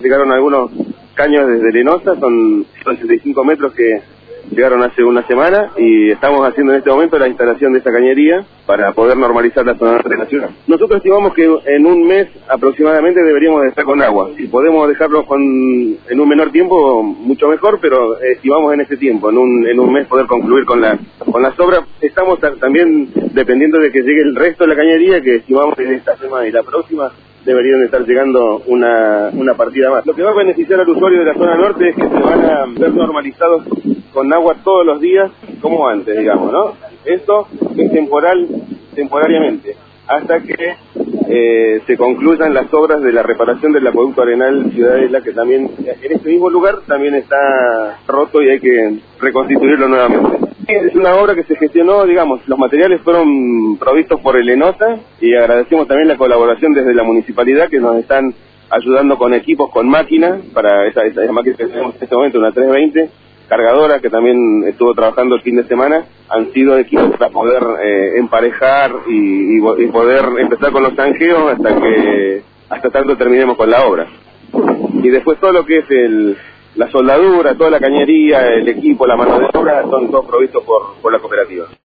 llegaron algunos caños desde Lenosa, son 65 metros que llegaron hace una semana y estamos haciendo en este momento la instalación de esa cañería para poder normalizar la zona de la ciudad. Nosotros estimamos que en un mes aproximadamente deberíamos de estar con agua. Si podemos dejarlo en un menor tiempo, mucho mejor, pero estimamos en ese tiempo, en un mes poder concluir con las obras. Estamos también dependiendo de que llegue el resto de la cañería, que estimamos que esta semana y la próxima deberían estar llegando una partida más. Lo que va a beneficiar al usuario de la zona norte es que se van a ver normalizados con agua todos los días, como antes, digamos, ¿no? Esto es temporariamente, hasta que se concluyan las obras de la reparación del acueducto Arenal Ciudadela, que también en este mismo lugar también está roto y hay que reconstituirlo nuevamente. Es una obra que se gestionó, digamos, los materiales fueron provistos por el Lenosa y agradecemos también la colaboración desde la municipalidad que nos están ayudando con equipos, con máquinas, para esa máquina que tenemos en este momento, una 320, cargadora que también estuvo trabajando el fin de semana, han sido equipos para poder emparejar y poder empezar con los zanjeos hasta tanto terminemos con la obra. Y después todo lo que es la soldadura, toda la cañería, el equipo, la mano de obra, son todos provistos por la cooperativa.